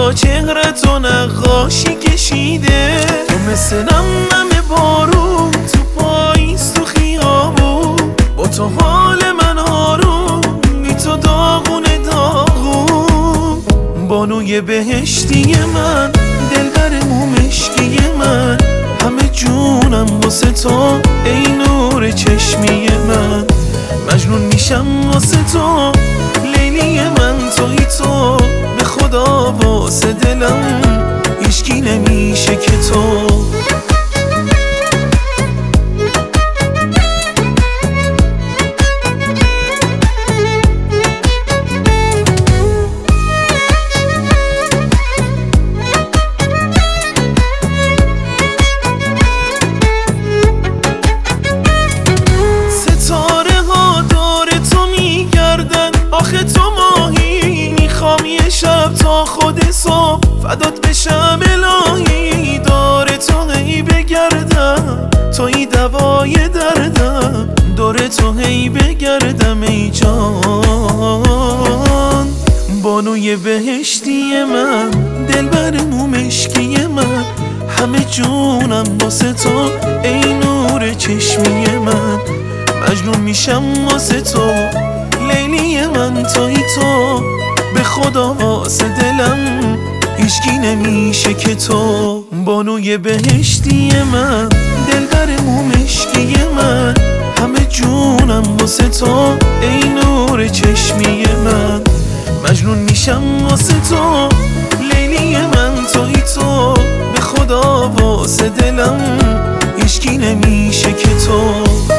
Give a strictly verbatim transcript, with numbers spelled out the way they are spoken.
با چهرتو نقاشی کشیده. تو مثل نم نم بارون تو پاییز تو خیابون، با تو حال من آروم بی تو داغونه داغون. بانوی بهشتی من، دلبر مومشکی من، همه جونم واسه تو ای نور چشمی من. مجنون میشم واسه تو لیلی من، توی تو به خدا واسه دلم هیچکی نمیشه که تو. آخه تو ماهی، میخوام یه شب تا خود صبح فدات بشم الهی. داره تو هی بگردم، توی دوای دردم، داره تو هی بگردم ای جان. بانوی بهشتی من، دلبر مومشکی من، همه جونم واسه تو ای نور چشمی من. مجنون میشم واسه تو لیلی من، توی تو به خدا واسه دلم هیچکی نمیشه که تو. بانوی بهشتی من، دلبر مومشکی من، همه جونم واسه تو ای نور چشمی من. مجنون میشم واسه تو لیلی من، توی تو به خدا واسه دلم هیچکی نمیشه که تو.